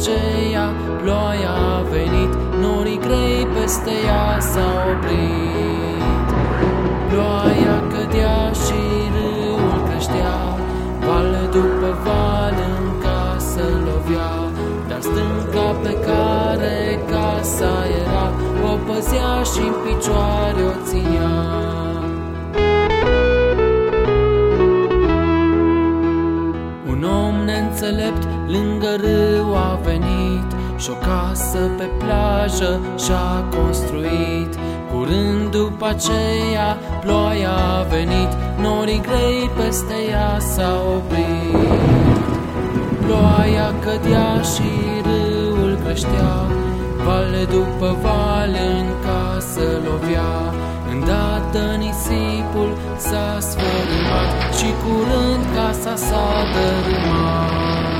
aceea ploaia a venit, norii grei peste ea s-au oprit. Ploaia cădea și râul creștea, val după val în casă lovea, dar stânca pe care casa era o păzea și în picioare o ținea. Un om neînțelept lângă râu a venit și-o casă pe plajă și-a construit. Curând după aceea ploaia a venit, norii grei peste ea s-au oprit. Ploaia cădea și râul creștea, vale după vale în casă lovea. Îndată nisipul s-a sfărâmat și curând casa s-a dărâmat.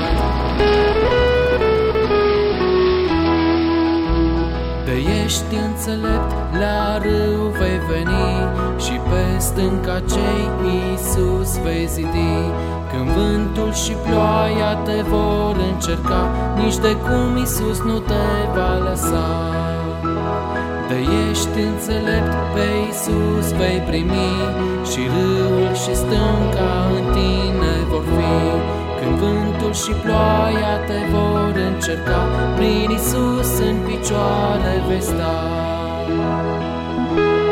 De ești înțelept, la râu vei veni și pe stânca cei Iisus vei zidi. Când vântul și ploaia te vor încerca, nici de cum Iisus nu te va lăsa. De ești înțelept, pe Iisus vei primi și râul și stânca în tine vor fi. Când vântul și ploaia te vor încerca, prin Iisus în picioare vei sta.